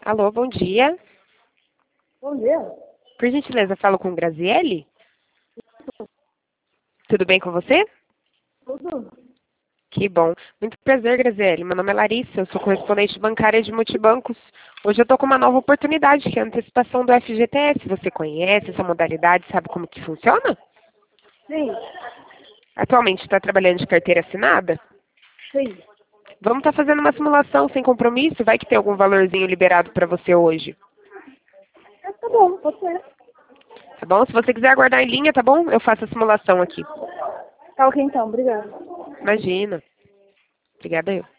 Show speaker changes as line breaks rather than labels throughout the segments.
Alô, bom dia.
Bom dia.
Por gentileza, falo com Graziele? Tudo bem com você?
Tudo?
Que bom. Muito prazer, Graziele. Meu nome é Larissa, eu sou correspondente bancária de multibancos. Hoje eu estou com uma nova oportunidade, que é a antecipação do FGTS. Você conhece essa modalidade, sabe como que funciona?
Sim.
Atualmente está trabalhando de carteira assinada?
Sim.
Vamos estar fazendo uma simulação sem compromisso? Vai que tem algum valorzinho liberado para você hoje.
Tá bom, pode ser.
Tá bom? Se você quiser aguardar em linha, tá bom? Eu faço a simulação aqui.
Tá ok então, obrigada.
Imagina. Obrigada eu.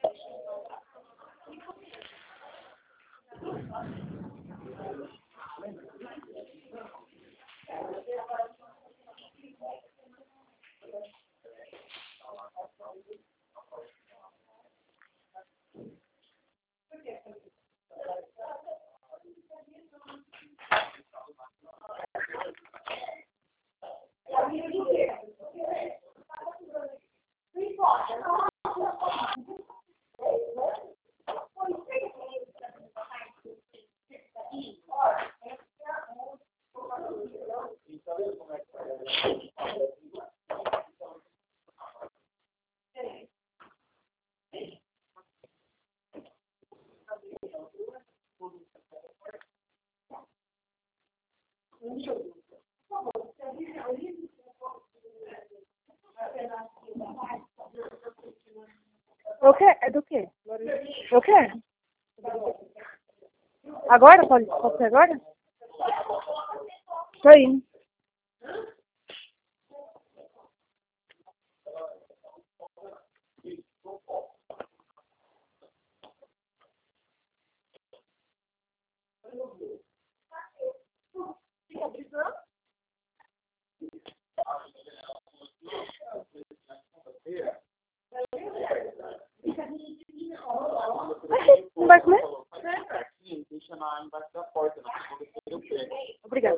O quê? É do quê? O quê? Agora? Pode ser agora? Tô indo. Não vai comer? Obrigada.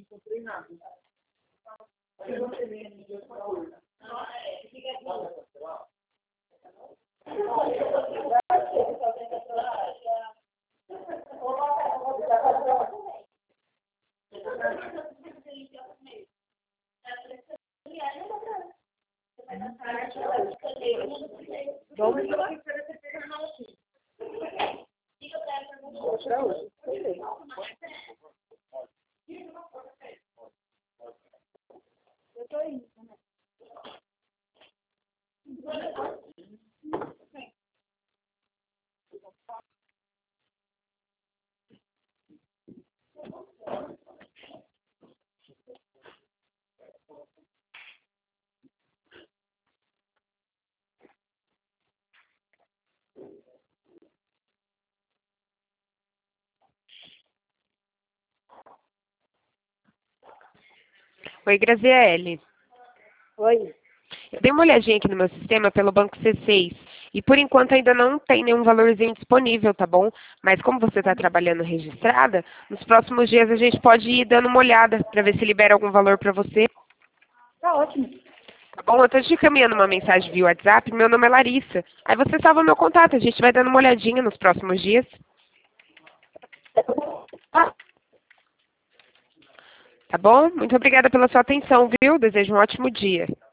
Eu tô indo.
Oi, Graziele.
Oi.
Eu dei uma olhadinha aqui no meu sistema pelo Banco C6 e por enquanto ainda não tem nenhum valorzinho disponível, tá bom? Mas como você está trabalhando registrada, nos próximos dias a gente pode ir dando uma olhada para ver se libera algum valor para você.
Tá ótimo.
Tá bom? Eu estou te encaminhando uma mensagem via WhatsApp, meu nome é Larissa. Aí você salva meu contato, a gente vai dando uma olhadinha nos próximos dias.
Ah,
Tá bom? Muito obrigada pela sua atenção, viu? Desejo um ótimo dia.